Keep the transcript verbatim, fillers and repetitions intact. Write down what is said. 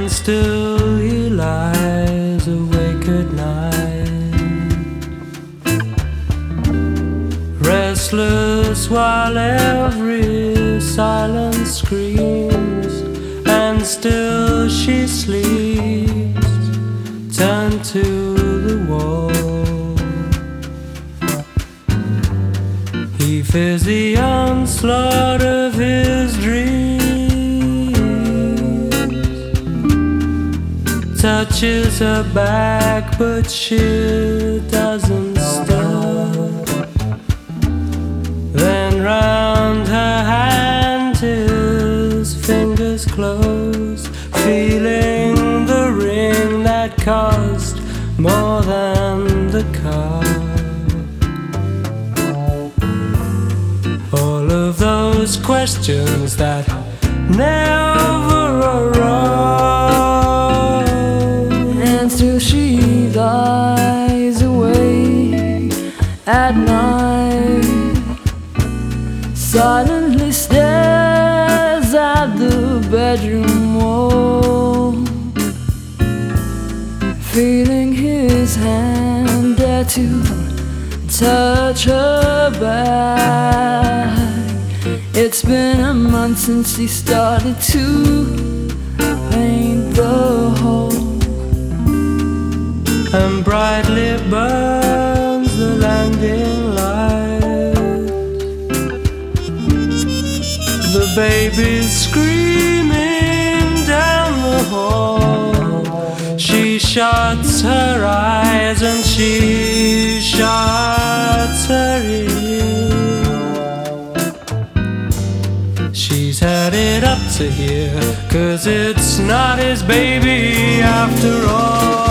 and still he lies awake at night, restless while every silence screams, and still she sleeps, turned to the wall. He fears the onslaught of his dreams, touches her back but she doesn't stir. Then round her hand his fingers close, feeling the ring that cost more than the car. All of those questions that never arose, and still she lies awake at night, silently stares at the bedroom wall, feeling his hand dare to touch her back. It's been a month since he started to paint the hole, and brightly burns the landing light. The baby's screaming down the hall. She shuts her eyes and she shuts her ears. She's had it up to here, 'cause it's not his baby after all.